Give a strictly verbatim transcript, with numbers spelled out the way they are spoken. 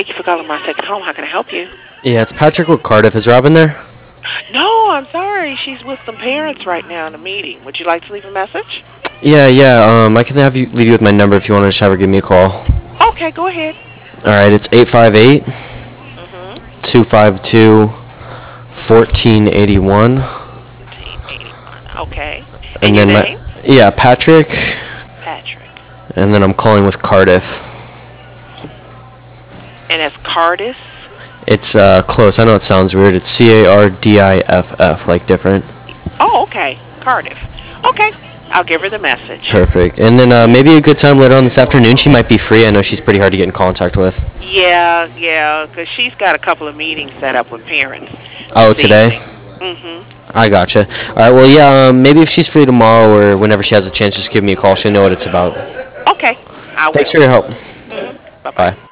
you for calling my second home. How can I help you? Yeah, it's Patrick with Cardiff. Is Robin there? No, I'm sorry. She's with some parents right now in a meeting. Would you like to leave a message? Yeah, yeah. Um, I can have you leave you with my number if you want to just have her give me a call. Okay, go ahead. All right, it's eight five eight, Mm-hmm. two five two, fourteen eighty-one. fourteen eighty-one. Okay. And, And your then name? my yeah, Patrick. Patrick. And then I'm calling with Cardiff. And that's Cardiff? It's uh close. I know it sounds weird. It's C A R D I F F, like different. Oh, okay. Cardiff. Okay. I'll give her the message. Perfect. And then uh, maybe a good time later on this afternoon. She might be free. I know she's pretty hard to get in contact with. Yeah, yeah, because she's got a couple of meetings set up with parents. Oh, today? Mm-hmm. I gotcha. All right, well, yeah, um, maybe if she's free tomorrow or whenever she has a chance, just give me a call. She'll know what it's about. Okay. I will. Thanks for your help. Mm-hmm. Bye-bye. Bye.